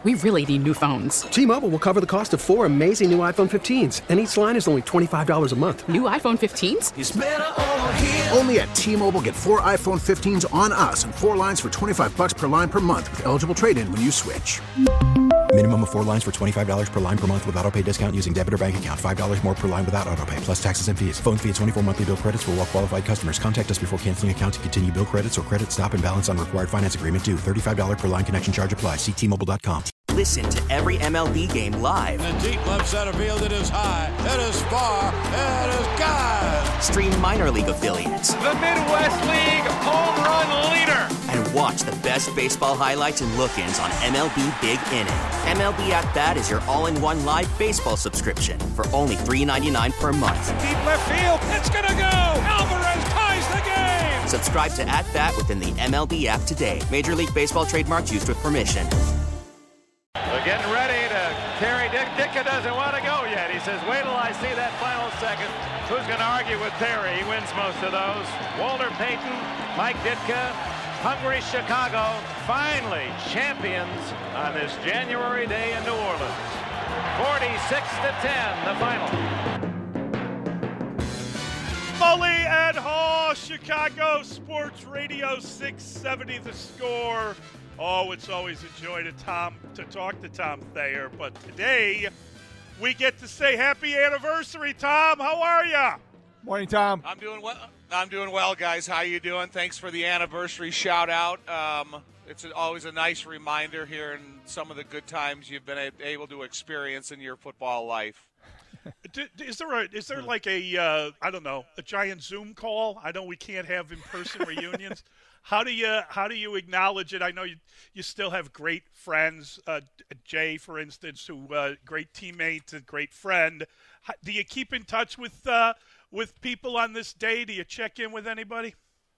We really need new phones. T-Mobile will cover the cost of 4 amazing new iPhone 15s, and each line is only $25 a month. New iPhone 15s? It's better over here. Only at T-Mobile, get 4 iPhone 15s on us and 4 lines for $25 per line per month with eligible trade-in when you switch. Minimum of 4 lines for $25 per line per month with autopay discount using debit or bank account. $5 more per line without autopay, plus taxes and fees. Phone fee at 24 monthly bill credits for well-qualified customers. Contact us before canceling account to continue bill credits or credit stop and balance on required finance agreement due. $35 per line connection charge applies. See T-Mobile.com. Listen to every MLB game live. In the deep left center field, it is high, it is far, it is gone. Stream minor league affiliates. The Midwest League home run leader. And watch the best baseball highlights and look-ins on MLB Big Inning. MLB At Bat is your all-in-one live baseball subscription for only $3.99 per month. Deep left field, it's gonna go. Alvarez ties the game. Subscribe to At Bat within the MLB app today. Major League Baseball trademarks used with permission. They're getting ready to carry Dick. Ditka doesn't want to go yet. He says, wait till I see that final second. Who's going to argue with Terry? He wins most of those. Walter Payton, Mike Ditka, hungry Chicago, finally champions on this January day in New Orleans. 46-10, the final. Mully and Haw, Chicago Sports Radio 670 The Score. Oh, it's always a joy to talk to Tom Thayer, but today we get to say happy anniversary, Tom. How are you? Morning, Tom. I'm doing well, guys. How you doing? Thanks for the anniversary shout out. It's always a nice reminder here and some of the good times you've been able to experience in your football life. Is there like a giant Zoom call? I know we can't have in-person reunions. How do you acknowledge it? I know you still have great friends, Jay, for instance, who great teammate, a great friend. Do you keep in touch with people on this day? Do you check in with anybody?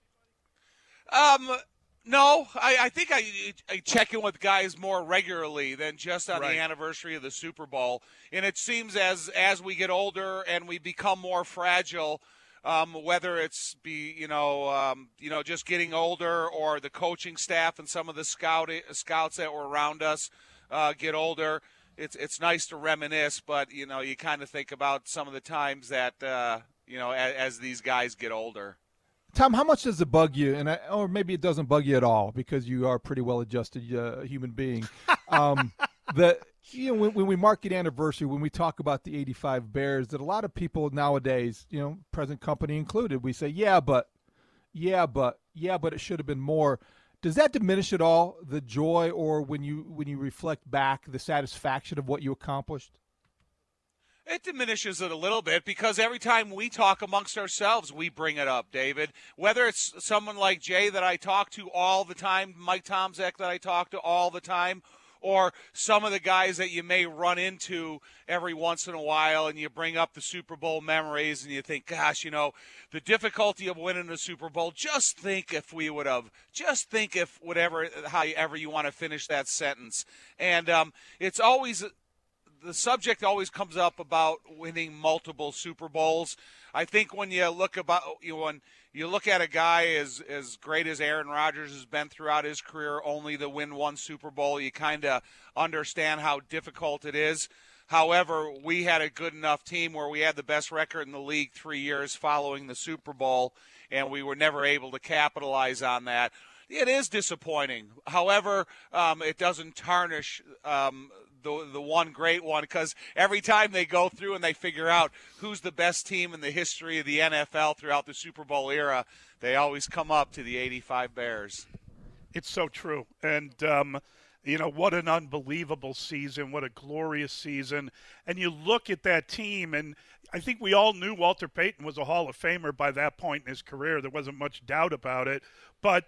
No, I think I check in with guys more regularly than just on the anniversary of the Super Bowl. And it seems as we get older and we become more fragile, whether it's just getting older or the coaching staff and some of the scouts that were around us get older, it's nice to reminisce. But you kind of think about some of the times that as these guys get older. Tom, how much does it bug you? Or maybe it doesn't bug you at all because you are a pretty well-adjusted human being. When we mark an anniversary, when we talk about the 85 Bears, that a lot of people nowadays, present company included, we say, but it should have been more. Does that diminish at all the joy, or when you reflect back, the satisfaction of what you accomplished? It diminishes it a little bit because every time we talk amongst ourselves, we bring it up, David. Whether it's someone like Jay that I talk to all the time, Mike Tomczak that I talk to all the time, or some of the guys that you may run into every once in a while, and you bring up the Super Bowl memories and you think, gosh, the difficulty of winning the Super Bowl, just think if we would have, just think if whatever, however you want to finish that sentence. And it's always – the subject always comes up about winning multiple Super Bowls. I think when you look at a guy as great as Aaron Rodgers has been throughout his career, only to win one Super Bowl, you kind of understand how difficult it is. However, we had a good enough team where we had the best record in the league 3 years following the Super Bowl, and we were never able to capitalize on that. It is disappointing. However, it doesn't tarnish the one great one, because every time they go through and they figure out who's the best team in the history of the NFL throughout the Super Bowl era, they always come up to the 85 Bears. It's so true. And, what an unbelievable season, what a glorious season. And you look at that team, and I think we all knew Walter Payton was a Hall of Famer by that point in his career. There wasn't much doubt about it. But,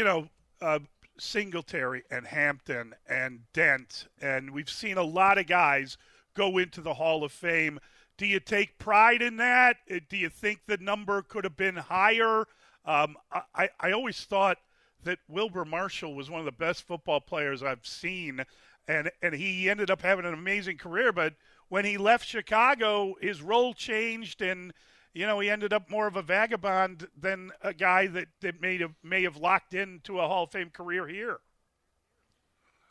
Singletary and Hampton and Dent, and we've seen a lot of guys go into the Hall of Fame. Do you take pride in that? Do you think the number could have been higher? I always thought that Wilbur Marshall was one of the best football players I've seen, and he ended up having an amazing career, but when he left Chicago, his role changed, and he ended up more of a vagabond than a guy that may have locked into a Hall of Fame career here.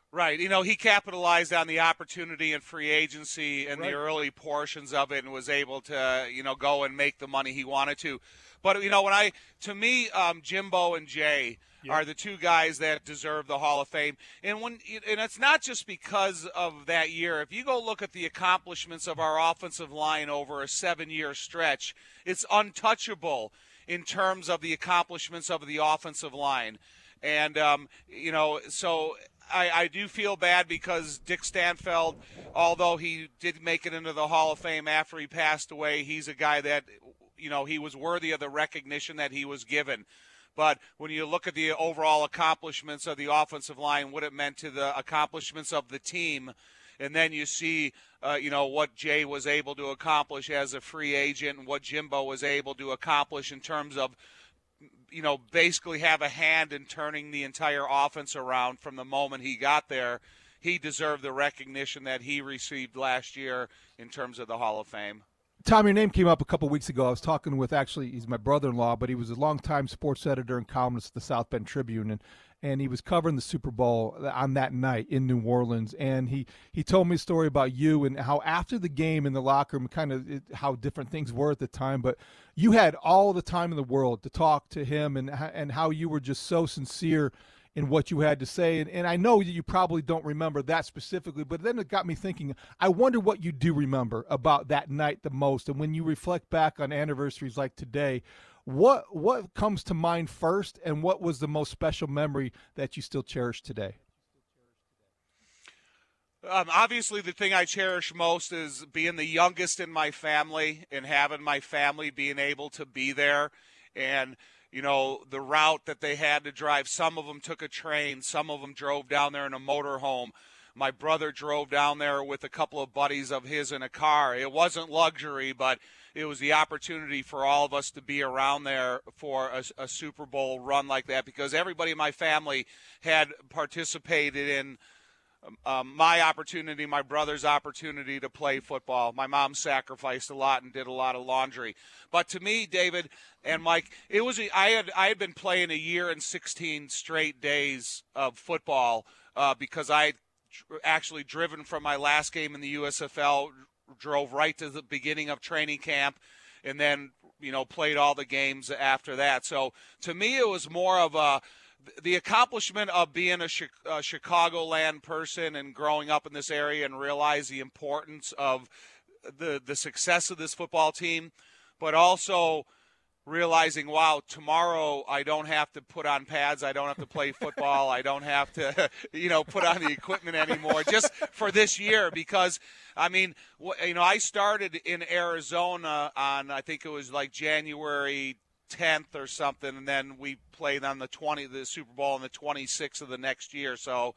Right. He capitalized on the opportunity in free agency in the early portions of it and was able to, go and make the money he wanted to. But, to me, Jimbo and Jay are the two guys that deserve the Hall of Fame. And it's not just because of that year. If you go look at the accomplishments of our offensive line over a 7-year stretch, it's untouchable in terms of the accomplishments of the offensive line. And, so I do feel bad because Dick Stanfeld, although he did make it into the Hall of Fame after he passed away, he's a guy that, he was worthy of the recognition that he was given. But when you look at the overall accomplishments of the offensive line, what it meant to the accomplishments of the team, and then you see, what Jay was able to accomplish as a free agent and what Jimbo was able to accomplish in terms of, basically have a hand in turning the entire offense around from the moment he got there, he deserved the recognition that he received last year in terms of the Hall of Fame. Tom, your name came up a couple weeks ago. I was talking with, actually, he's my brother-in-law, but he was a longtime sports editor and columnist at the South Bend Tribune, and he was covering the Super Bowl on that night in New Orleans. And he told me a story about you and how after the game in the locker room, kind of how different things were at the time, but you had all the time in the world to talk to him and how you were just so sincere in what you had to say. And I know you probably don't remember that specifically, but then it got me thinking, I wonder what you do remember about that night the most. And when you reflect back on anniversaries like today, what comes to mind first, and what was the most special memory that you still cherish today? Obviously, the thing I cherish most is being the youngest in my family and having my family being able to be there. And the route that they had to drive. Some of them took a train. Some of them drove down there in a motorhome. My brother drove down there with a couple of buddies of his in a car. It wasn't luxury, but it was the opportunity for all of us to be around there for a Super Bowl run like that, because everybody in my family had participated in my opportunity, my brother's opportunity to play football. My mom sacrificed a lot and did a lot of laundry. But to me, David and Mike, it was I had been playing a year and 16 straight days of football because I had actually driven from my last game in the USFL, drove right to the beginning of training camp, and then played all the games after that. So to me, it was more of the accomplishment of being a Chicagoland person and growing up in this area and realize the importance of the success of this football team, but also realizing, wow, tomorrow I don't have to put on pads, I don't have to play football, I don't have to, put on the equipment anymore, just for this year. Because, I started in Arizona on, I think it was like January 10th or something, and then we played on the Super Bowl on the 26th of the next year. So,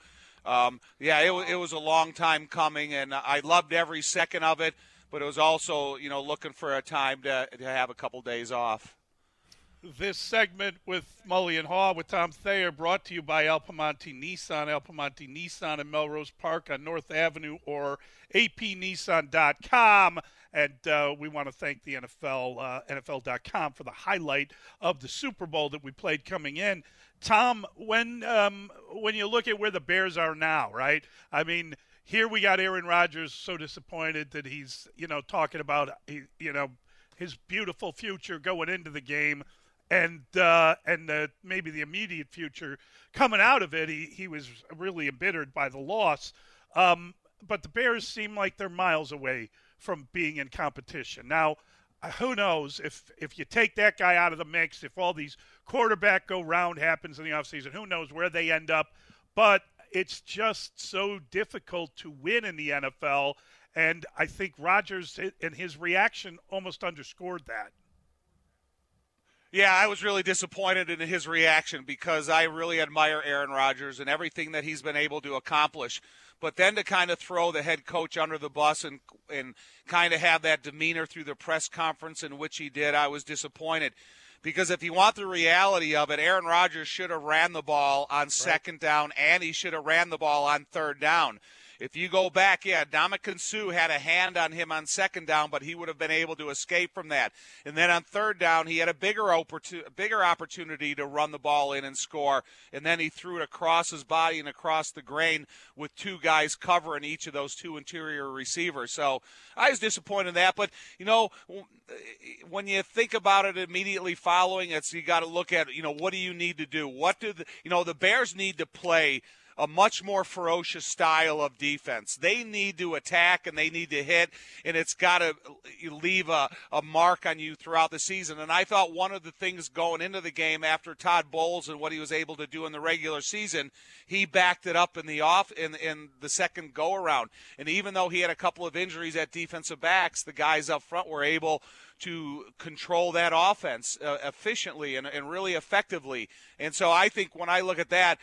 it was a long time coming, and I loved every second of it. But it was also, looking for a time to have a couple days off. This segment with Mully and Haw with Tom Thayer brought to you by El Piemonte Nissan. El Piemonte Nissan in Melrose Park on North Avenue, or apnissan.com. And we want to thank the NFL, NFL.com, for the highlight of the Super Bowl that we played coming in. Tom, when you look at where the Bears are now, right? Here we got Aaron Rodgers so disappointed that he's, talking about, his beautiful future going into the game, and maybe the immediate future coming out of it. He was really embittered by the loss. But the Bears seem like they're miles away from being in competition. Now, who knows if you take that guy out of the mix, if all these quarterback go round happens in the offseason, who knows where they end up. But it's just so difficult to win in the NFL, and I think Rodgers and his reaction almost underscored that. Yeah, I was really disappointed in his reaction because I really admire Aaron Rodgers and everything that he's been able to accomplish. But then to kind of throw the head coach under the bus and kind of have that demeanor through the press conference in which he did, I was disappointed. Because if you want the reality of it, Aaron Rodgers should have ran the ball on second down, and he should have ran the ball on third down. if you go back, Ndamukong Suh had a hand on him on second down, but he would have been able to escape from that. And then on third down, he had a bigger opportunity to run the ball in and score, and then he threw it across his body and across the grain with two guys covering each of those two interior receivers. So I was disappointed in that. But, when you think about it immediately following it, so you got to look at, what do you need to do? What do the Bears need to play a much more ferocious style of defense. They need to attack and they need to hit, and it's got to leave a mark on you throughout the season. And I thought one of the things going into the game after Todd Bowles and what he was able to do in the regular season, he backed it up in the second go-around. And even though he had a couple of injuries at defensive backs, the guys up front were able to control that offense efficiently and really effectively. And so I think when I look at that,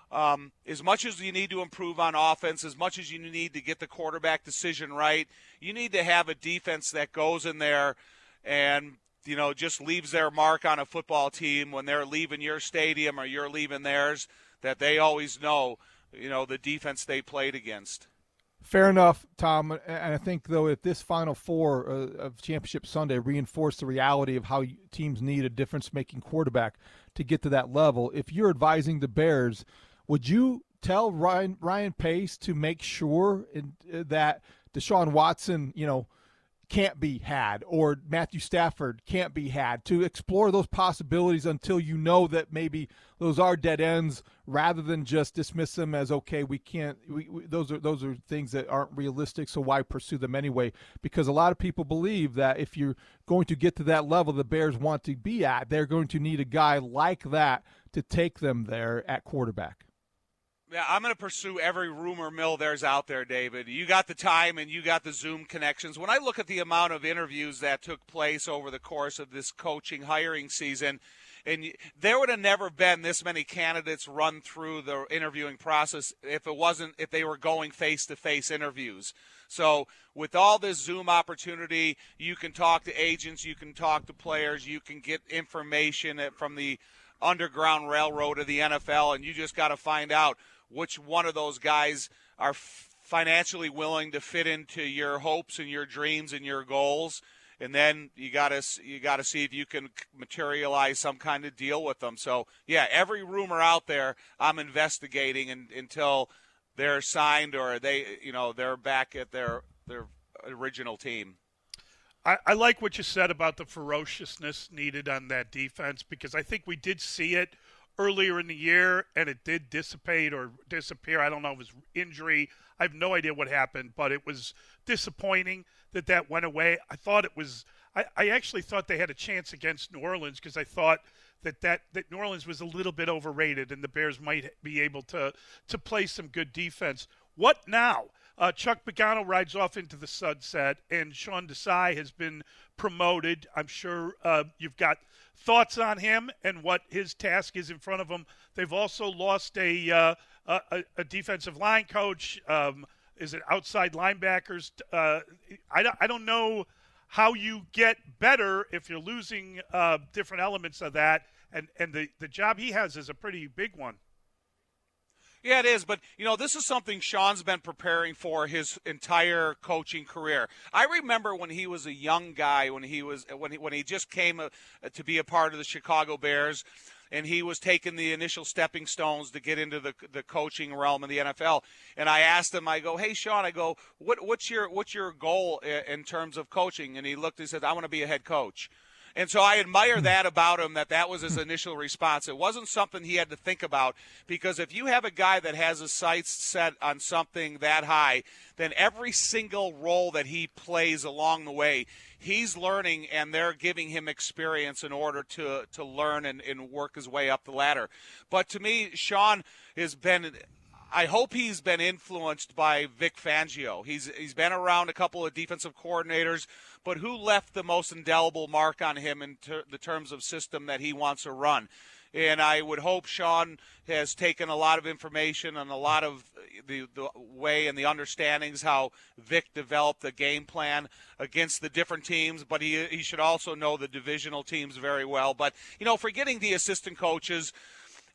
as much as you need to improve on offense, as much as you need to get the quarterback decision right, you need to have a defense that goes in there and, just leaves their mark on a football team when they're leaving your stadium or you're leaving theirs, that they always know, the defense they played against. Fair enough, Tom. And I think, though, if this Final Four of Championship Sunday reinforced the reality of how teams need a difference-making quarterback to get to that level, if you're advising the Bears, would you tell Ryan Pace to make sure that Deshaun Watson, can't be had, or Matthew Stafford can't be had, to explore those possibilities until you know that maybe those are dead ends, rather than just dismiss them as, okay, we can't, those are things that aren't realistic, so why pursue them anyway? Because a lot of people believe that if you're going to get to that level the Bears want to be at, they're going to need a guy like that to take them there at quarterback. Yeah, I'm going to pursue every rumor mill there's out there, David. You got the time and you got the Zoom connections. When I look at the amount of interviews that took place over the course of this coaching hiring season, and there would have never been this many candidates run through the interviewing process if they were going face-to-face interviews. So with all this Zoom opportunity, you can talk to agents, you can talk to players, you can get information from the Underground Railroad of the NFL, and you just got to find out which one of those guys are financially willing to fit into your hopes and your dreams and your goals, and then you got to see if you can materialize some kind of deal with them. So yeah, every rumor out there I'm investigating until they're signed or they're back at their original team. I like what you said about the ferociousness needed on that defense, because I think we did see it earlier in the year, and it did dissipate or disappear. I don't know if it was injury. I have no idea what happened, but it was disappointing that went away. I actually thought they had a chance against New Orleans, because I thought that New Orleans was a little bit overrated and the Bears might be able to play some good defense. What now? Chuck Pagano rides off into the sunset, and Sean Desai has been promoted. I'm sure you've got thoughts on him and what his task is in front of him. They've also lost a defensive line coach. Is it outside linebackers? I don't know how you get better if you're losing different elements of that, and the job he has is a pretty big one. Yeah, it is, but this is something Sean's been preparing for his entire coaching career. I remember when he was a young guy, when he just came to be a part of the Chicago Bears, and he was taking the initial stepping stones to get into the coaching realm in the NFL. And I asked him, I go, "Hey, Sean," I go, "What's your goal in terms of coaching?" And he looked and said, "I want to be a head coach." And so I admire that about him, that was his initial response. It wasn't something he had to think about, because if you have a guy that has his sights set on something that high, then every single role that he plays along the way, he's learning, and they're giving him experience in order to learn and work his way up the ladder. But to me, Sean has been – I hope he's been influenced by Vic Fangio. He's been around a couple of defensive coordinators, but who left the most indelible mark on him in the terms of system that he wants to run? And I would hope Sean has taken a lot of information and a lot of the way and the understandings how Vic developed the game plan against the different teams, but he should also know the divisional teams very well. But, forgetting the assistant coaches,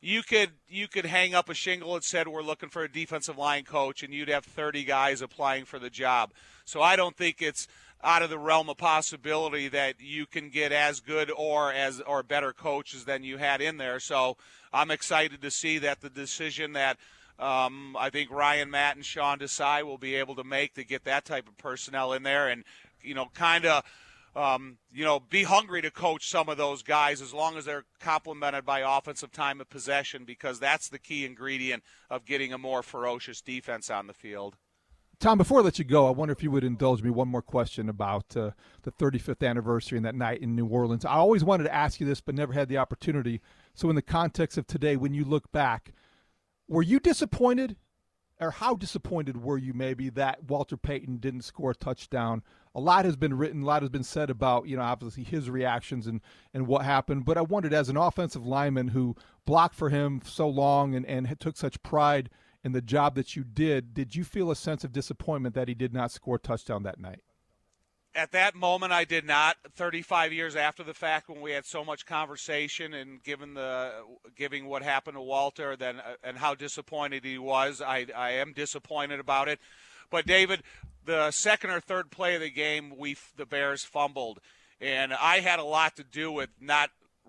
you could hang up a shingle that said we're looking for a defensive line coach, and you'd have 30 guys applying for the job. So I don't think it's out of the realm of possibility that you can get as good or better coaches than you had in there. So I'm excited to see that the decision that I think Ryan, Matt, and Sean Desai will be able to make to get that type of personnel in there, and kind of be hungry to coach some of those guys as long as they're complemented by offensive time of possession, because that's the key ingredient of getting a more ferocious defense on the field. Tom, before I let you go, I wonder if you would indulge me one more question about the 35th anniversary and that night in New Orleans. I always wanted to ask you this but never had the opportunity. So in the context of today, when you look back, were you disappointed, or how disappointed were you maybe that Walter Payton didn't score a touchdown? A lot has been written, a lot has been said about, obviously his reactions and what happened. But I wondered, as an offensive lineman who blocked for him so long and took such pride in the job that you did you feel a sense of disappointment that he did not score a touchdown that night? At that moment, I did not. 35 years after the fact, when we had so much conversation and giving what happened to Walter and how disappointed he was, I am disappointed about it. But, David, the second or third play of the game, the Bears fumbled. And I had a lot to do with not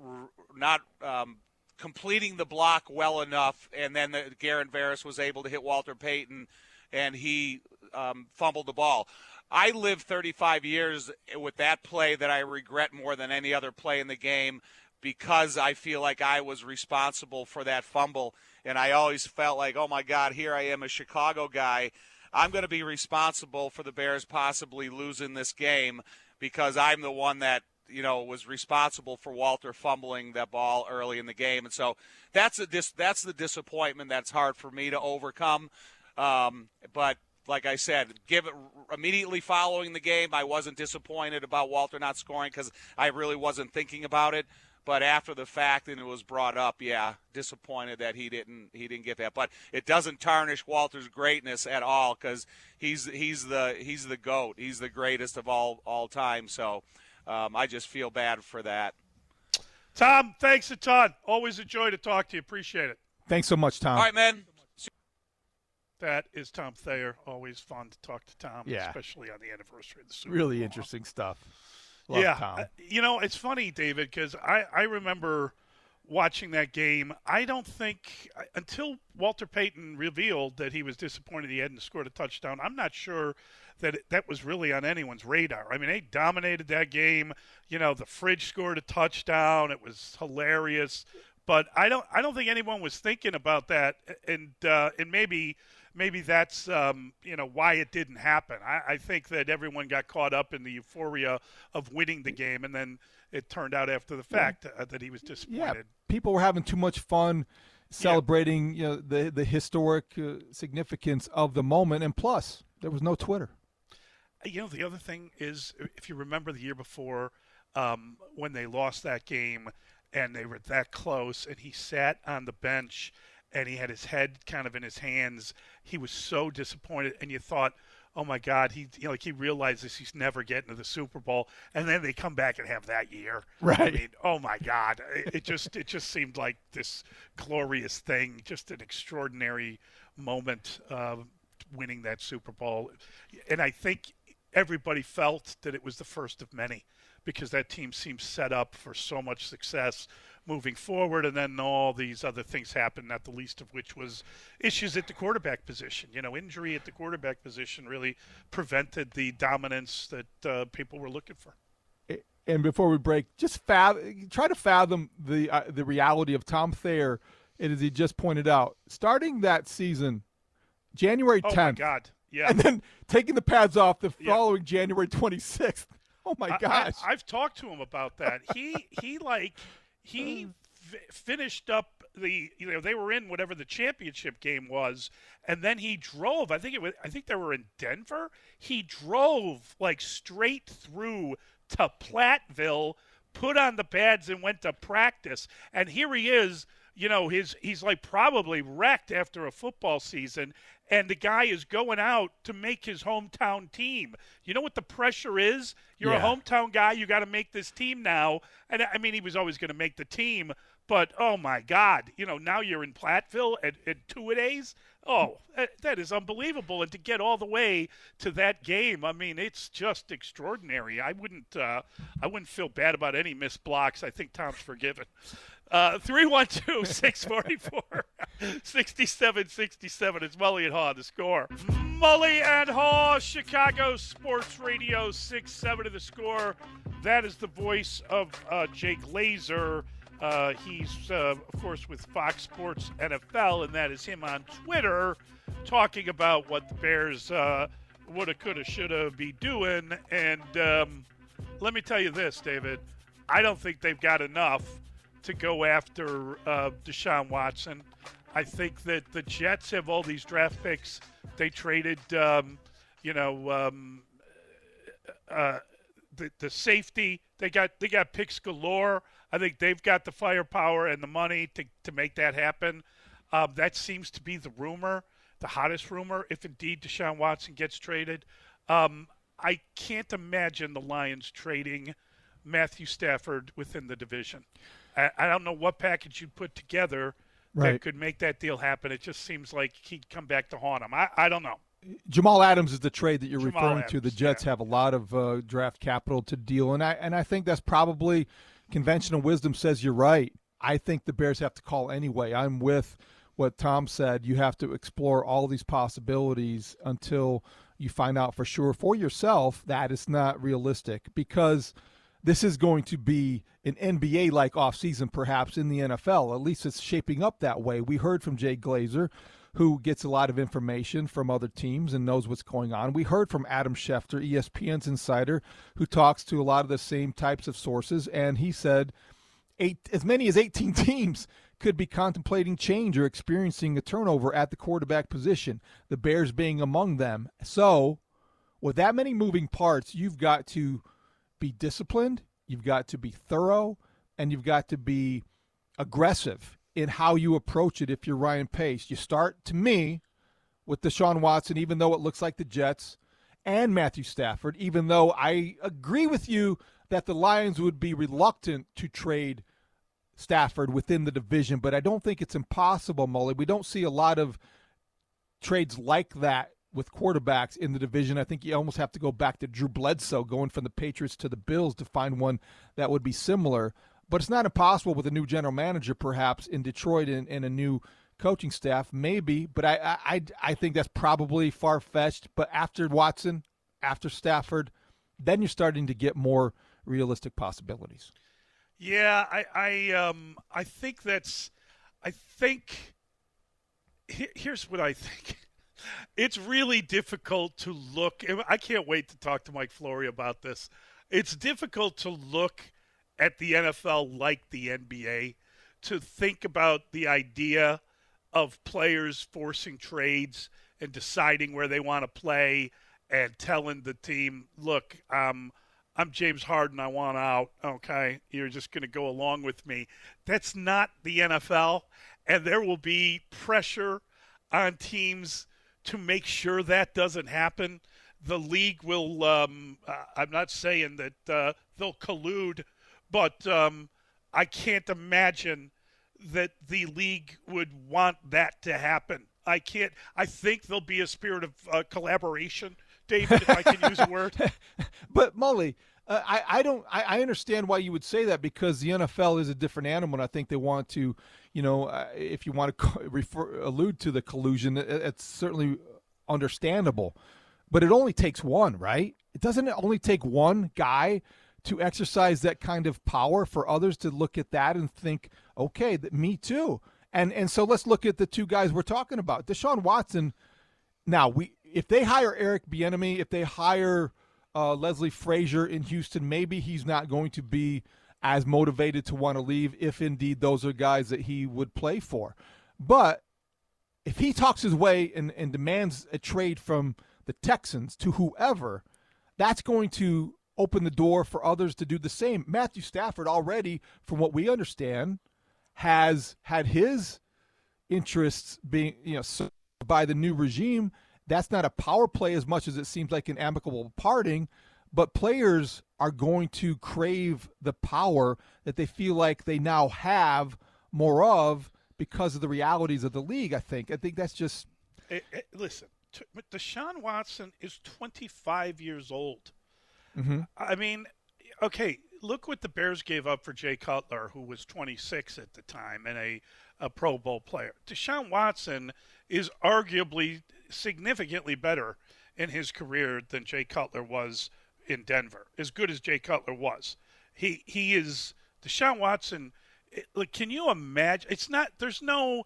completing the block well enough, and then Garrett Varus was able to hit Walter Payton, and he fumbled the ball. I lived 35 years with that play that I regret more than any other play in the game, because I feel like I was responsible for that fumble, and I always felt like, oh, my God, here I am, a Chicago guy. I'm going to be responsible for the Bears possibly losing this game because I'm the one that was responsible for Walter fumbling that ball early in the game. And so that's the disappointment that's hard for me to overcome. But like I said, immediately following the game, I wasn't disappointed about Walter not scoring because I really wasn't thinking about it. But after the fact, and it was brought up, disappointed that he didn't get that. But it doesn't tarnish Walter's greatness at all, because he's the GOAT. He's the greatest of all time. So I just feel bad for that. Tom, thanks a ton. Always a joy to talk to you. Appreciate it. Thanks so much, Tom. All right, man. That is Tom Thayer. Always fun to talk to Tom, especially on the anniversary of the Super Bowl. Really interesting stuff. Love Tom. It's funny, David, because I remember watching that game. I don't think until Walter Payton revealed that he was disappointed he hadn't scored a touchdown, I'm not sure that was really on anyone's radar. I mean, they dominated that game. The Fridge scored a touchdown. It was hilarious. But I don't think anyone was thinking about that, and maybe that's why it didn't happen. I think that everyone got caught up in the euphoria of winning the game, and then it turned out after the fact that he was disappointed. Yeah, people were having too much fun celebrating the historic significance of the moment, and plus there was no Twitter. The other thing is, if you remember the year before when they lost that game and they were that close, and he sat on the bench and he had his head kind of in his hands. He was so disappointed, and you thought, oh my God, he realizes he's never getting to the Super Bowl, and then they come back and have that year. Right. I mean, oh my God, it just seemed like this glorious thing, just an extraordinary moment winning that Super Bowl, and I think everybody felt that it was the first of many, because that team seems set up for so much success moving forward, and then all these other things happened, not the least of which was issues at the quarterback position. Injury at the quarterback position really prevented the dominance that people were looking for. And before we break, just try to fathom the reality of Tom Thayer, and as he just pointed out, starting that season, January 10th. Oh, my God, yeah. And then taking the pads off the following January 26th. Oh, my gosh. I've talked to him about that. He finished up they were in whatever the championship game was, and then he drove. I think they were in Denver. He drove straight through to Platteville, put on the pads, and went to practice. And here he is. He's probably wrecked after a football season, and the guy is going out to make his hometown team. You know what the pressure is? You're a hometown guy. You got to make this team now. And, I mean, he was always going to make the team. But, oh, my God, now you're in Platteville at two-a-days. Oh, that is unbelievable. And to get all the way to that game, I mean, it's just extraordinary. I wouldn't feel bad about any missed blocks. I think Tom's forgiven. 312-644-6767. It's Mully and Haw, the score. Mully and Haw, Chicago Sports Radio 6-7 to the score. That is the voice of Jay Glazer. He's, of course, with Fox Sports NFL, and that is him on Twitter talking about what the Bears woulda, coulda, shoulda be doing. And let me tell you this, David. I don't think they've got enough to go after Deshaun Watson. I think that the Jets have all these draft picks. They traded, the safety. They got picks galore. I think they've got the firepower and the money to make that happen. That seems to be the rumor, the hottest rumor, if indeed Deshaun Watson gets traded. I can't imagine the Lions trading Matthew Stafford within the division. I don't know what package you'd put together that could make that deal happen. It just seems like he'd come back to haunt him. I don't know. Jamal Adams is the trade that you're referring to. The Jets have a lot of draft capital to deal, and I think that's probably conventional wisdom says you're right. I think the Bears have to call anyway. I'm with what Tom said. You have to explore all these possibilities until you find out for sure for yourself that it's not realistic, because this is going to be an NBA-like offseason perhaps in the NFL. At least it's shaping up that way. We heard from Jay Glazer, who gets a lot of information from other teams and knows what's going on. We heard from Adam Schefter, ESPN's insider, who talks to a lot of the same types of sources, and he said as many as 18 teams could be contemplating change or experiencing a turnover at the quarterback position, the Bears being among them. So with that many moving parts, you've got to be disciplined, you've got to be thorough, and you've got to be aggressive in how you approach it. If you're Ryan Pace, you start, to me, with Deshaun Watson, even though it looks like the Jets, and Matthew Stafford, even though I agree with you that the Lions would be reluctant to trade Stafford within the division, but I don't think it's impossible, Mully. We don't see a lot of trades like that with quarterbacks in the division. I think you almost have to go back to Drew Bledsoe going from the Patriots to the Bills to find one that would be similar. But it's not impossible with a new general manager, perhaps, in Detroit and a new coaching staff, maybe. But I think that's probably far-fetched. But after Watson, after Stafford, then you're starting to get more realistic possibilities. Yeah, I think that's – here's what I think. It's really difficult to look – I can't wait to talk to Mike Flory about this. It's difficult to look – at the NFL like the NBA, to think about the idea of players forcing trades and deciding where they want to play and telling the team, look, I'm James Harden, I want out, okay, you're just going to go along with me. That's not the NFL, and there will be pressure on teams to make sure that doesn't happen. The league will, I'm not saying that they'll collude, but I can't imagine that the league would want that to happen. I think there'll be a spirit of collaboration, David, if I can use a word. But Mully, I understand why you would say that, because the NFL is a different animal, and I think they want to, if you want to allude to the collusion, it's certainly understandable. But it only takes one, right? It doesn't only take one guy to exercise that kind of power for others to look at that and think, okay, me too. And so let's look at the two guys we're talking about. Deshaun Watson, now, if they hire Eric Bieniemy, if they hire Leslie Frazier in Houston, maybe he's not going to be as motivated to want to leave if indeed those are guys that he would play for. But if he talks his way and demands a trade from the Texans to whoever, that's going to open the door for others to do the same. Matthew Stafford already, from what we understand, has had his interests being, by the new regime, that's not a power play as much as it seems like an amicable parting, but players are going to crave the power that they feel like they now have more of because of the realities of the league, I think. I think that's just... Listen, Deshaun Watson is 25 years old. Mm-hmm. I mean, okay, look what the Bears gave up for Jay Cutler, who was 26 at the time and a Pro Bowl player. Deshaun Watson is arguably significantly better in his career than Jay Cutler was in Denver, as good as Jay Cutler was. He is Deshaun Watson. Look, can you imagine? It's not. There's no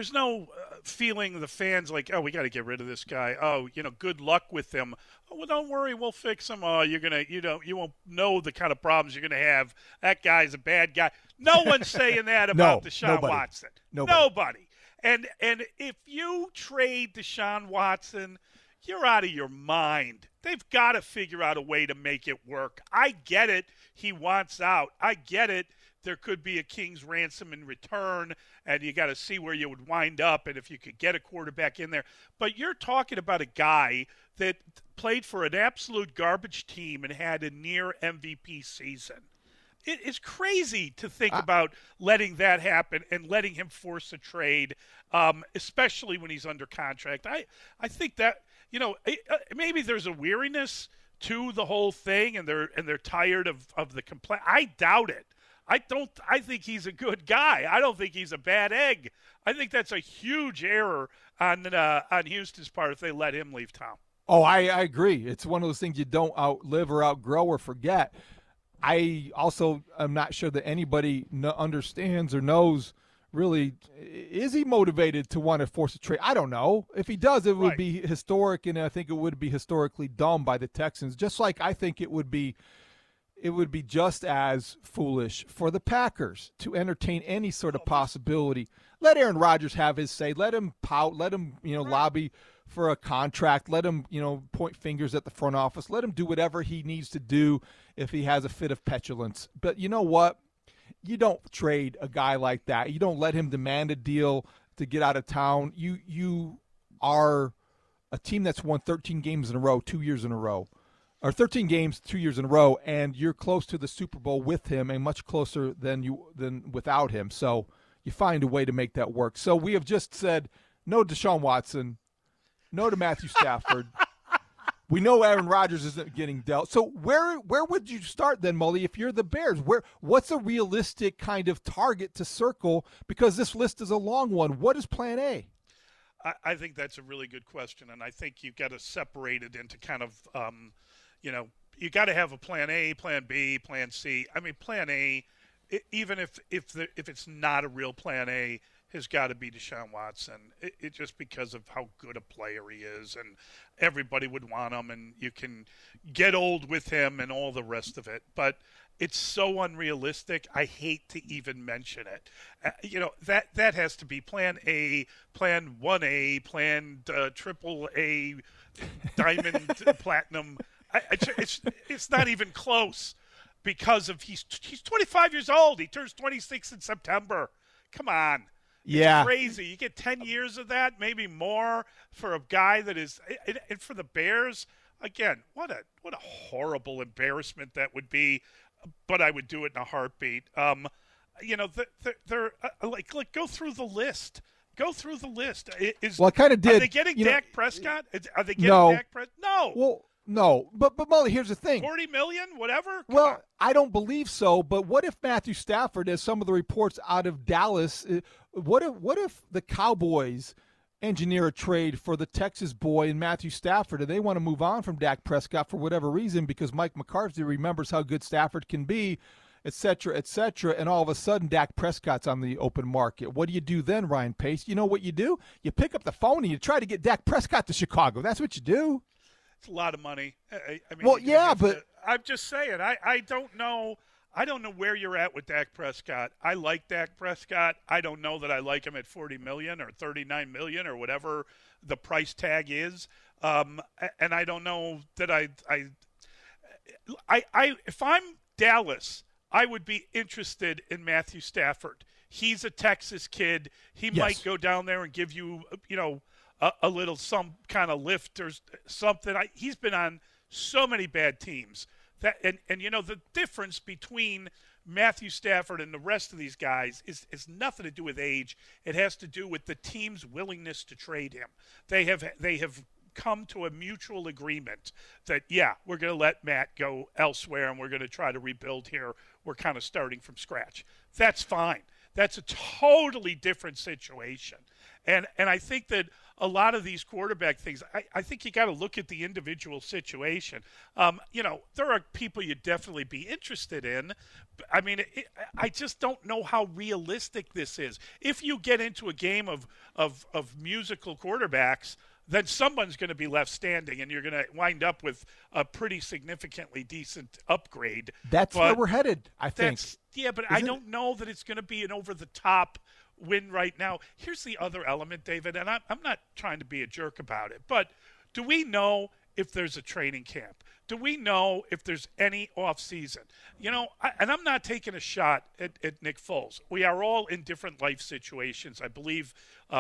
feeling the fans like, oh, we got to get rid of this guy. Oh, good luck with him. Oh, well, don't worry, we'll fix him. Oh, you won't know the kind of problems you're gonna have. That guy's a bad guy. No one's saying that about Deshaun Watson. Nobody. And if you trade Deshaun Watson, you're out of your mind. They've got to figure out a way to make it work. I get it. He wants out. I get it. There could be a king's ransom in return, and you got to see where you would wind up and if you could get a quarterback in there. But you're talking about a guy that played for an absolute garbage team and had a near MVP season. It is crazy to think about letting that happen and letting him force a trade, especially when he's under contract. I think that, maybe there's a weariness to the whole thing and they're tired of the complaint. I doubt it. I think he's a good guy. I don't think he's a bad egg. I think that's a huge error on Houston's part if they let him leave town. Oh, I agree. It's one of those things you don't outlive or outgrow or forget. I also am not sure that anybody understands or knows really, is he motivated to want to force a trade? I don't know. If he does, it would be historic, and I think it would be historically dumb by the Texans, just like I think it would be just as foolish for the Packers to entertain any sort of possibility. Let Aaron Rodgers have his say. Let him pout. Let him, lobby for a contract. Let him, point fingers at the front office. Let him do whatever he needs to do if he has a fit of petulance. But you know what? You don't trade a guy like that. You don't let him demand a deal to get out of town. You are a team that's won 13 games in a row, 2 years in a row. Or 13 games 2 years in a row, and you're close to the Super Bowl with him and much closer than without him. So you find a way to make that work. So we have just said no to Deshaun Watson, no to Matthew Stafford. We know Aaron Rodgers isn't getting dealt. So where would you start then, Mully, if you're the Bears? What's a realistic kind of target to circle? Because this list is a long one. What is plan A? I think that's a really good question, and I think you've got to separate it into kind of you got to have a plan A, plan B, plan C. I mean, plan A, even if it's not a real plan A, has got to be Deshaun Watson. It just because of how good a player he is, and everybody would want him, and you can get old with him and all the rest of it. But it's so unrealistic. I hate to even mention it. That has to be plan A, plan 1A, plan triple A, diamond, platinum. It's not even close because of he's 25 years old. He turns 26 in September. Come on. It's crazy. You get 10 years of that, maybe more for a guy that is – and for the Bears, again, what a horrible embarrassment that would be, but I would do it in a heartbeat. They're like go through the list. Go through the list. I kind of did. Are they getting Dak Prescott? Are they getting Dak Prescott? No. Well, no. But Mully, here's the thing. 40 million, whatever? Come on. I don't believe so. But what if Matthew Stafford, as some of the reports out of Dallas, what if the Cowboys engineer a trade for the Texas boy and Matthew Stafford, and they want to move on from Dak Prescott for whatever reason because Mike McCarthy remembers how good Stafford can be, et cetera, and all of a sudden Dak Prescott's on the open market. What do you do then, Ryan Pace? You know what you do? You pick up the phone and you try to get Dak Prescott to Chicago. That's what you do. It's a lot of money. I mean, well, yeah, but I'm just saying. I don't know. I don't know where you're at with Dak Prescott. I like Dak Prescott. I don't know that I like him at $40 million or $39 million or whatever the price tag is. And I don't know that I if I'm Dallas, I would be interested in Matthew Stafford. He's a Texas kid. He might go down there and give you, a little some kind of lift or something. He's been on so many bad teams that, and the difference between Matthew Stafford and the rest of these guys is nothing to do with age. It has to do with the team's willingness to trade him. They have come to a mutual agreement that, we're going to let Matt go elsewhere and we're going to try to rebuild here. We're kind of starting from scratch. That's fine. That's a totally different situation. And I think that a lot of these quarterback things, I think you got to look at the individual situation. There are people you'd definitely be interested in. I mean, I just don't know how realistic this is. If you get into a game of musical quarterbacks, then someone's going to be left standing, and you're going to wind up with a pretty significantly decent upgrade. That's where we're headed, I think. But I don't know that it's going to be an over-the-top win right now. Here's the other element, David, and I'm not trying to be a jerk about it, but do we know if there's a training camp? Do we know if there's any off-season? And I'm not taking a shot at Nick Foles. We are all in different life situations. I believe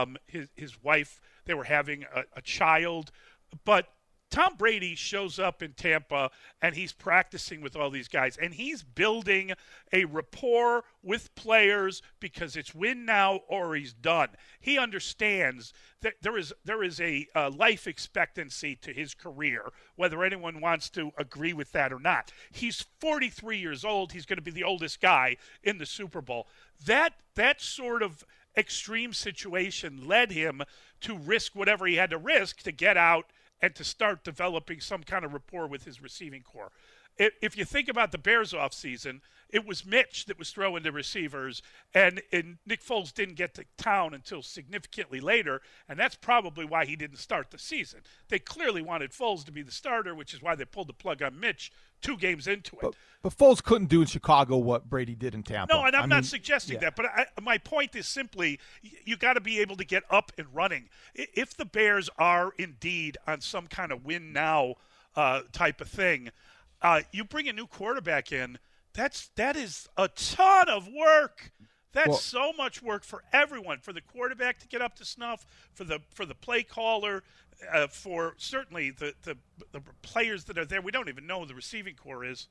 his wife, they were having a child. But Tom Brady shows up in Tampa, and he's practicing with all these guys, and he's building a rapport with players because it's win now or he's done. He understands that there is a life expectancy to his career, whether anyone wants to agree with that or not. He's 43 years old. He's going to be the oldest guy in the Super Bowl. That sort of extreme situation led him to risk whatever he had to risk to get out and to start developing some kind of rapport with his receiving core. If you think about the Bears offseason, it was Mitch that was throwing the receivers, and Nick Foles didn't get to town until significantly later, and that's probably why he didn't start the season. They clearly wanted Foles to be the starter, which is why they pulled the plug on Mitch 2 games into it. But Foles couldn't do in Chicago what Brady did in Tampa. No, and I'm not suggesting that, but my point is simply you got to be able to get up and running. If the Bears are indeed on some kind of win now type of thing, you bring a new quarterback in, that is a ton of work. That's so much work for everyone, for the quarterback to get up to snuff, for the play caller, for certainly the players that are there. We don't even know who the receiving core is.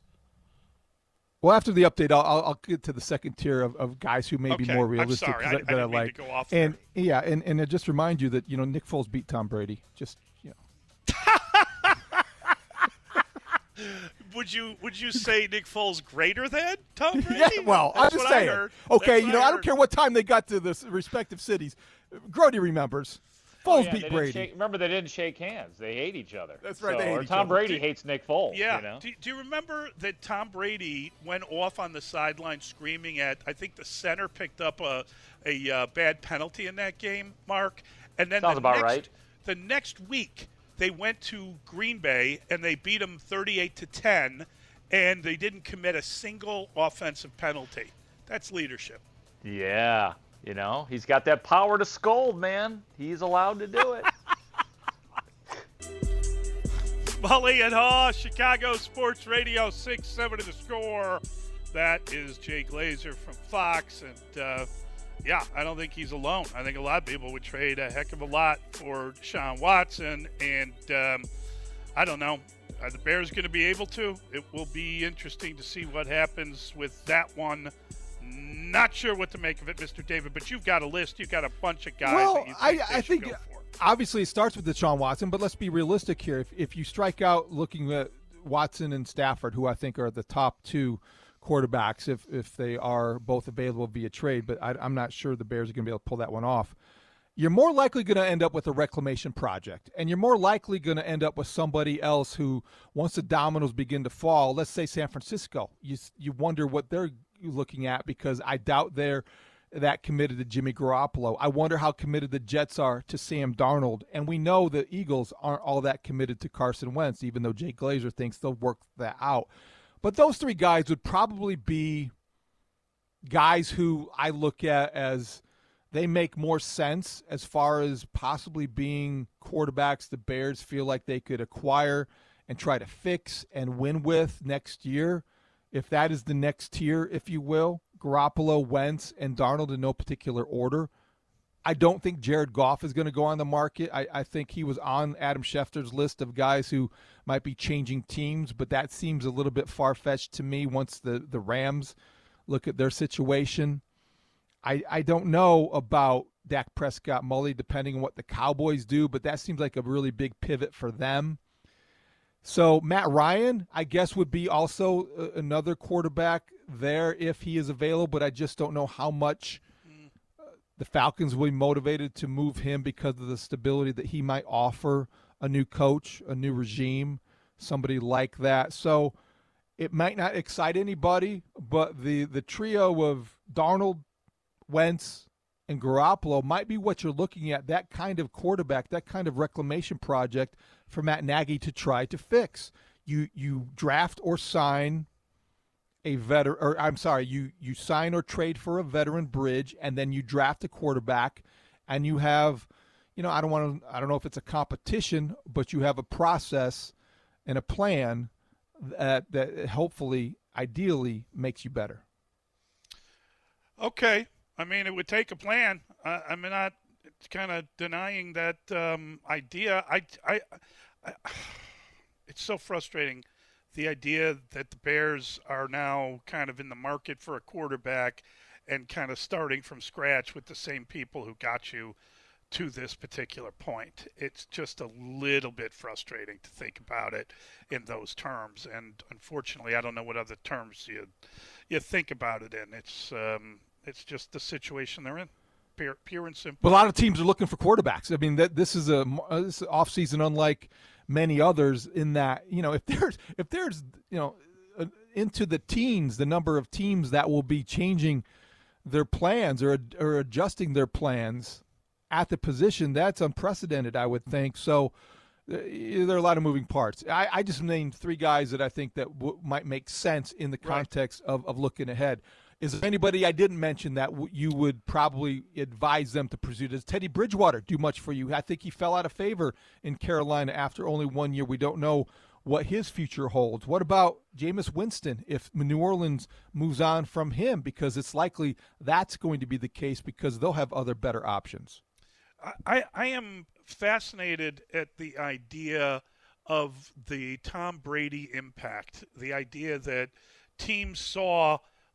Well, after the update, I'll get to the second tier of guys who may be more realistic. I'm sorry, I didn't mean to go off and there. And just remind you that Nick Foles beat Tom Brady. Would you say Nick Foles greater than Tom Brady? Yeah, well, I'm just saying. Okay, I don't care what time they got to the respective cities. Grody remembers. Foles beat Brady. Remember, they didn't shake hands. They hate each other. That's right. Tom Brady hates Nick Foles. Yeah. Do you remember that Tom Brady went off on the sideline screaming at, I think the center picked up a bad penalty in that game, Mark? And then Sounds about right. The next week, they went to Green Bay, and they beat them 38-10, and they didn't commit a single offensive penalty. That's leadership. Yeah. He's got that power to scold, man. He's allowed to do it. Mully and Haw, Chicago Sports Radio 6-7 to the score. That is Jay Glazer from Fox, and I don't think he's alone. I think a lot of people would trade a heck of a lot for Deshaun Watson, and I don't know. Are the Bears going to be able to? It will be interesting to see what happens with that one. Not sure what to make of it, Mr. David, but you've got a list. You've got a bunch of guys that you think I think go for. Obviously it starts with Deshaun Watson, but let's be realistic here. If you strike out looking at Watson and Stafford, who I think are the top 2 quarterbacks if they are both available via trade, but I'm not sure the Bears are going to be able to pull that one off. You're more likely going to end up with a reclamation project, and you're more likely going to end up with somebody else who, once the dominoes begin to fall, let's say San Francisco, you wonder what they're looking at, because I doubt they're that committed to Jimmy Garoppolo. I wonder how committed the Jets are to Sam Darnold, and we know the Eagles aren't all that committed to Carson Wentz, even though Jay Glazer thinks they'll work that out. But those 3 guys would probably be guys who I look at as they make more sense as far as possibly being quarterbacks the Bears feel like they could acquire and try to fix and win with next year. If that is the next tier, if you will, Garoppolo, Wentz, and Darnold in no particular order. I don't think Jared Goff is going to go on the market. I think he was on Adam Schefter's list of guys who might be changing teams, but that seems a little bit far-fetched to me once the Rams look at their situation. I don't know about Dak Prescott, Mully, depending on what the Cowboys do, but that seems like a really big pivot for them. So Matt Ryan, I guess, would be also another quarterback there if he is available, but I just don't know how much the Falcons will be motivated to move him because of the stability that he might offer a new coach, a new regime, somebody like that. So it might not excite anybody, but the trio of Darnold, Wentz, and Garoppolo might be what you're looking at, that kind of quarterback, that kind of reclamation project for Matt Nagy to try to fix. You draft or sign a veteran, or I'm sorry, you sign or trade for a veteran bridge, and then you draft a quarterback, and you have, I don't know if it's a competition, but you have a process and a plan that hopefully, ideally, makes you better. Okay. I mean, it would take a plan. I'm not kind of denying that idea. It's so frustrating, the idea that the Bears are now kind of in the market for a quarterback and kind of starting from scratch with the same people who got you to this particular point. It's just a little bit frustrating to think about it in those terms. And unfortunately, I don't know what other terms you think about it in. It's just the situation they're in, pure and simple. But a lot of teams are looking for quarterbacks. I mean, this is this offseason unlike many others in that, if there's into the teens, the number of teams that will be changing their plans or adjusting their plans at the position, that's unprecedented, I would think. So there are a lot of moving parts. I just named three guys that I think that might make sense in the context of looking ahead. Is there anybody I didn't mention that you would probably advise them to pursue? Does Teddy Bridgewater do much for you? I think he fell out of favor in Carolina after only 1 year. We don't know what his future holds. What about Jameis Winston if New Orleans moves on from him? Because it's likely that's going to be the case because they'll have other better options. I am fascinated at the idea of the Tom Brady impact, the idea that teams saw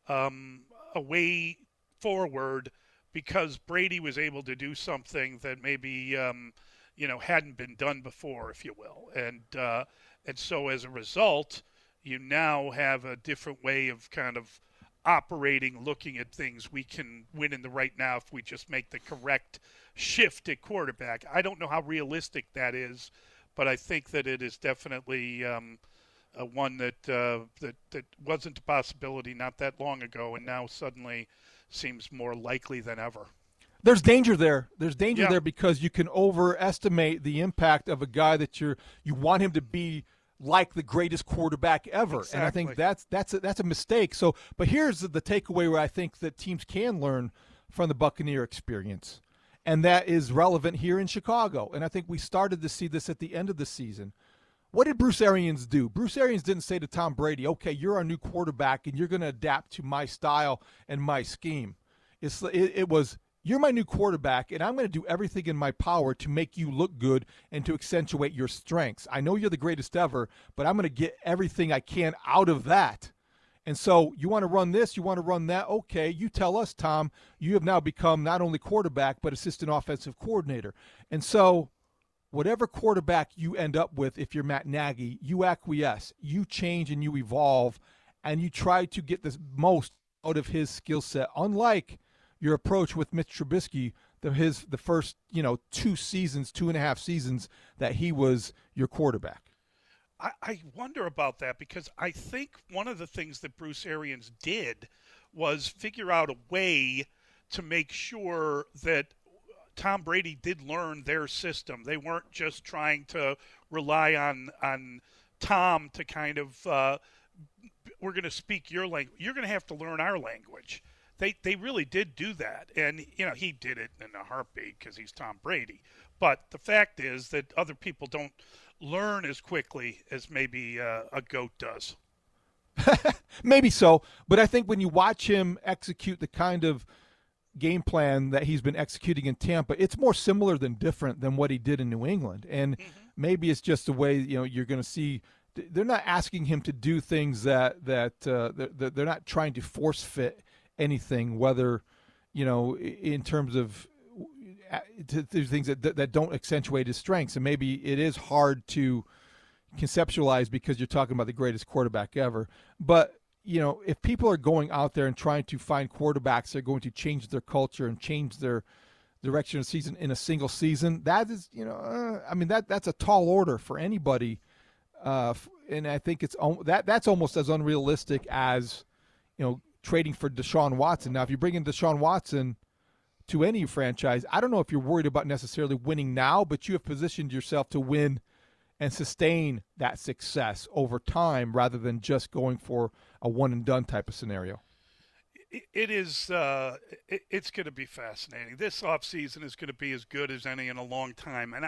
a way forward because Brady was able to do something that maybe hadn't been done before, if you will, and so as a result, you now have a different way of kind of operating, looking at things. We can win in the right now if we just make the correct shift at quarterback. I don't know how realistic that is, but I think that it is definitely one that wasn't a possibility not that long ago, and now suddenly seems more likely than ever. There's danger there. There's danger there because you can overestimate the impact of a guy that you want him to be like the greatest quarterback ever. Exactly. And I think that's a mistake. So, but here's the takeaway where I think that teams can learn from the Buccaneer experience, and that is relevant here in Chicago. And I think we started to see this at the end of the season. What did Bruce Arians do? Bruce Arians didn't say to Tom Brady, okay, you're our new quarterback and you're going to adapt to my style and my scheme. It was, you're my new quarterback and I'm going to do everything in my power to make you look good and to accentuate your strengths. I know you're the greatest ever, but I'm going to get everything I can out of that. And so you want to run this, you want to run that. Okay, you tell us, Tom. You have now become not only quarterback but assistant offensive coordinator. And so whatever quarterback you end up with, if you're Matt Nagy, you acquiesce, you change and you evolve, and you try to get the most out of his skill set. Unlike your approach with Mitch Trubisky, the first 2.5 seasons that he was your quarterback. I wonder about that because I think one of the things that Bruce Arians did was figure out a way to make sure that Tom Brady did learn their system. They weren't just trying to rely on Tom to kind of, we're going to speak your language. You're going to have to learn our language. They really did do that. And, he did it in a heartbeat because he's Tom Brady. But the fact is that other people don't learn as quickly as maybe a GOAT does. Maybe so. But I think when you watch him execute the kind of game plan that he's been executing in Tampa, it's more similar than different than what he did in New England. And maybe it's just the way, you're going to see. They're not asking him to do things that they're not trying to force fit anything, whether, in terms of to things that don't accentuate his strengths. And maybe it is hard to conceptualize because you're talking about the greatest quarterback ever. But, if people are going out there and trying to find quarterbacks that are going to change their culture and change their direction of the season in a single season, that is, that's a tall order for anybody. And I think that's almost as unrealistic as, trading for Deshaun Watson. Now, if you bring in Deshaun Watson to any franchise, I don't know if you're worried about necessarily winning now, but you have positioned yourself to win and sustain that success over time rather than just going for a one-and-done type of scenario. It is. It's going to be fascinating. This offseason is going to be as good as any in a long time. And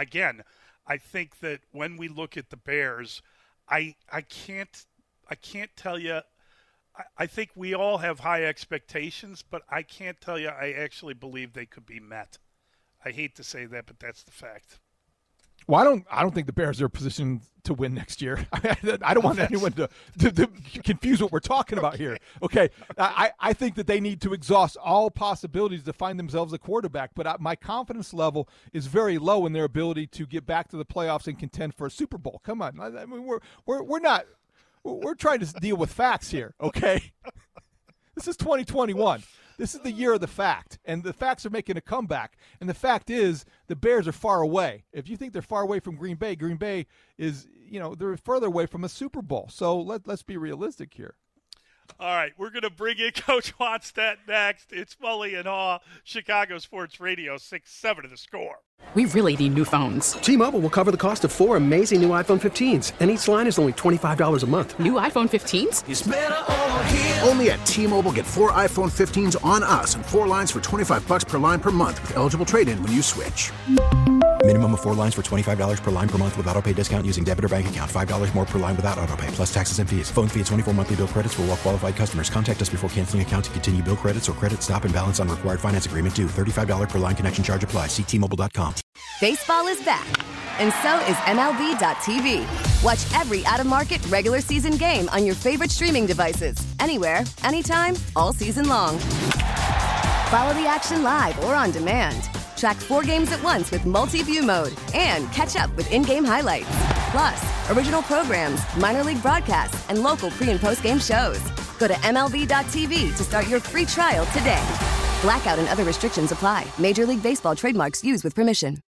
I think that when we look at the Bears, I can't tell you. I think we all have high expectations, but I can't tell you I actually believe they could be met. I hate to say that, but that's the fact. Well, I don't think the Bears are positioned to win next year. I don't want anyone to confuse what we're talking about here. Okay, I think that they need to exhaust all possibilities to find themselves a quarterback, but my confidence level is very low in their ability to get back to the playoffs and contend for a Super Bowl. Come on, I mean we're not. We're trying to deal with facts here, okay? This is 2021. This is the year of the fact, and the facts are making a comeback. And the fact is the Bears are far away. If you think they're far away from Green Bay is, they're further away from a Super Bowl. So let's be realistic here. All right, we're going to bring in Coach Wannstedt next. It's Mully and Haw, Chicago Sports Radio, 6-7 of The Score. We really need new phones. T-Mobile will cover the cost of 4 amazing new iPhone 15s, and each line is only $25 a month. New iPhone 15s? It's better over here. Only at T-Mobile, get 4 iPhone 15s on us and 4 lines for $25 per line per month with eligible trade-in when you switch. Minimum of 4 lines for $25 per line per month with autopay discount using debit or bank account. $5 more per line without autopay, plus taxes and fees. Phone fee at 24 monthly bill credits for well-qualified customers. Contact us before canceling account to continue bill credits or credit stop and balance on required finance agreement due. $35 per line connection charge applies. See T-Mobile.com. Baseball is back, and so is MLB.tv. Watch every out-of-market regular season game on your favorite streaming devices. Anywhere, anytime, all season long. Follow the action live or on demand. Track 4 games at once with multi-view mode and catch up with in-game highlights. Plus, original programs, minor league broadcasts, and local pre- and post-game shows. Go to MLB.tv to start your free trial today. Blackout and other restrictions apply. Major League Baseball trademarks used with permission.